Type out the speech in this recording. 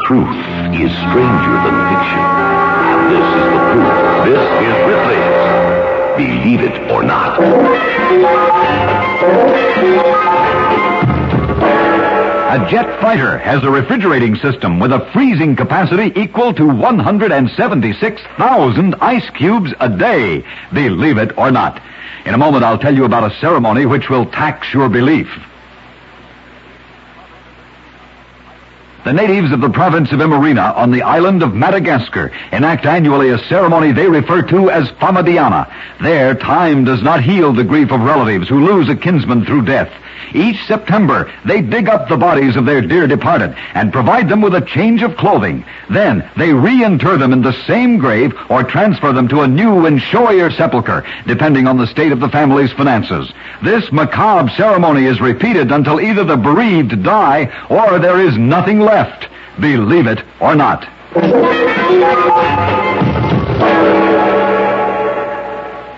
truth is stranger than fiction. And this is the proof. This is Ripley's Believe It or Not. A jet fighter has a refrigerating system with a freezing capacity equal to 176,000 ice cubes a day. Believe it or not. In a moment, I'll tell you about a ceremony which will tax your belief. The natives of the province of Imarina on the island of Madagascar enact annually a ceremony they refer to as Famadiana. There, time does not heal the grief of relatives who lose a kinsman through death. Each September, they dig up the bodies of their dear departed and provide them with a change of clothing. Then, they reinter them in the same grave or transfer them to a new and showier sepulcher, depending on the state of the family's finances. This macabre ceremony is repeated until either the bereaved die or there is nothing left. Believe it or not.